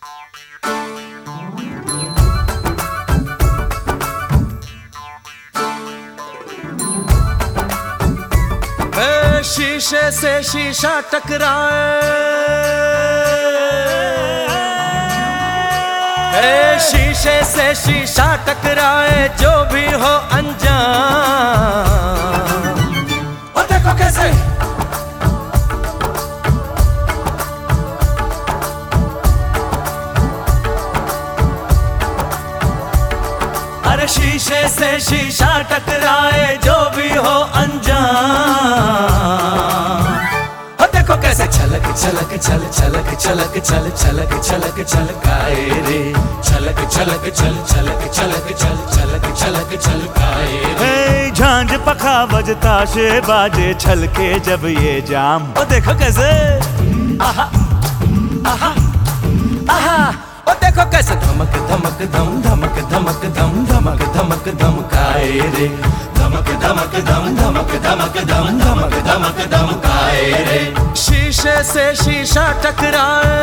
शीशे से शीशा टकराए, शीशे से शीशा टकराए, जो भी हो अनजान। और देखो कैसे अरे शीशे से शीशा टकराए, जो भी हो अनजान। और देखो कैसे छलक छलक छल छलक छलक छल छलक छलक छलकाए रे, छलक छलक छल छलक छलक छल छलक छलक छलकाए रे। झांझ पखा बजता से बाजे छलके जब ये जाम। और देखो कैसे आहा आहा आहा। और देखो कैसे धमक धमक धम धमक धमक धम धमक धमक धमकाए रे, धमक धमक धम धमक धमक धम धमक धमक धमकाए रे। शीशे से शीशा टकराए,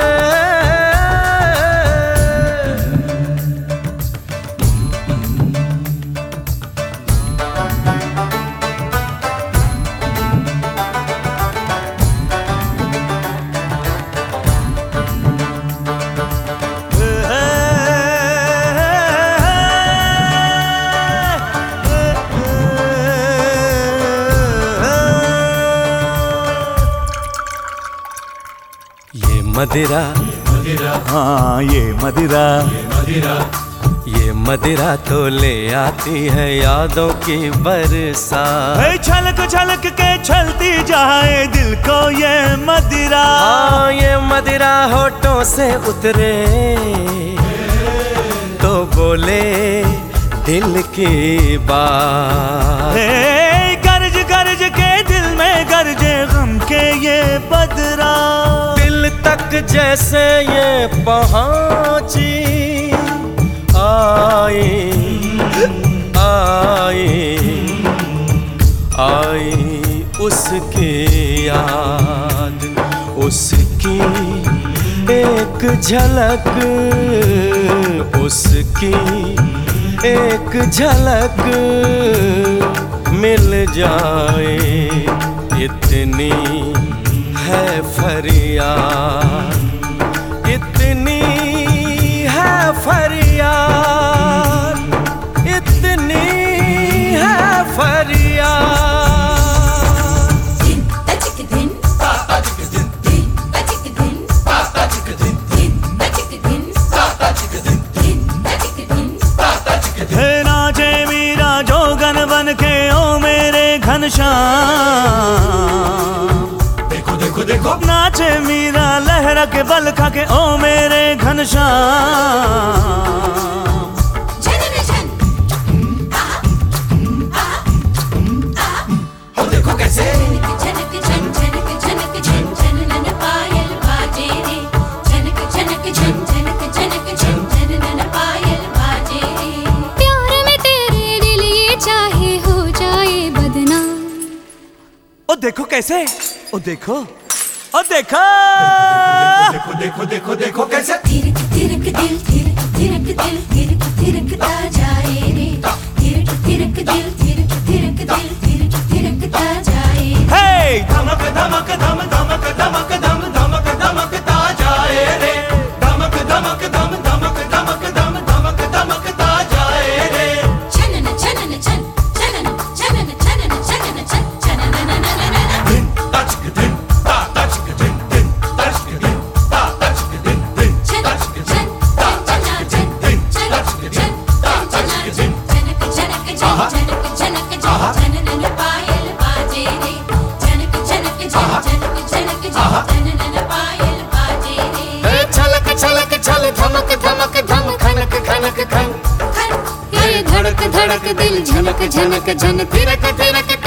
मदिरा हाँ ये मदिरा, ये मदिरा तो ले आती है यादों की बरसात। छलक छलक के छलती जाए दिल को ये मदिरा। हाँ ये मदिरा होठों से उतरे तो बोले दिल की बात। गरज गरज के दिल में गरजे गम के ये बदरा। तक जैसे ये पहुंची आई आई आई उसकी याद, उसकी एक झलक, उसकी एक झलक मिल जाए, इतनी है फरियाद, इतनी है फरियाद, इतनी है फरियाद। दिन तचिक दिन ताचिक दिन, दिन तचिक दिन ताचिक दिन, दिन तचिक दिन ताचिक दिन, दिन तचिक दिन ताचिक दिन। हे नाचे मीरा जोगन बन के ओ मेरे घनश्याम। देखो नाचे मीरा लहरा के बल खा के ओ मेरे घनश्याम। और देखो कैसे झनक झन झनक झनक झन झनन पायल बाजे रे, झनक झनक झन झनक झनक झन झनन पायल बाजे रे। प्यार में तेरे दिल ये चाहे हो जाए बदनाम। ओ देखो कैसे, ओ देखो, ओ देखो देखो देखो देखो देखो कैसे थिरक थिरक दिल, थिरक थिरक दिल, थिरक थिरकता जाए रे, थिरक थिरक दिल, थिरक थिरक दिल, थिरक थिरकता जाए। हे धमक धमक धम धमक धमक धम धमक धमकता जाए रे, धमक धमक धम धमक धमक धम धमक धमकता जाए रे। छनन छनन छन छनन छनन छनन छनन छन छनन दिन तचिक दिन ताचिक दिन, दिन तचिक दिन ताचिक दिन, दिन तचिक दिन ताचिक दिन, दिन तचिक दिन ताचिक दिन। झनक झनक झन झनक झनक झन झनन पायल बाजे रे, झनक झनक झन झनक झनक झन झनन पायल बाजे रे। छलक छलक छल धमक धमक धम खनक खनक खन, ये धड़क धड़क दिल झनक झनक झन थिरक थिरक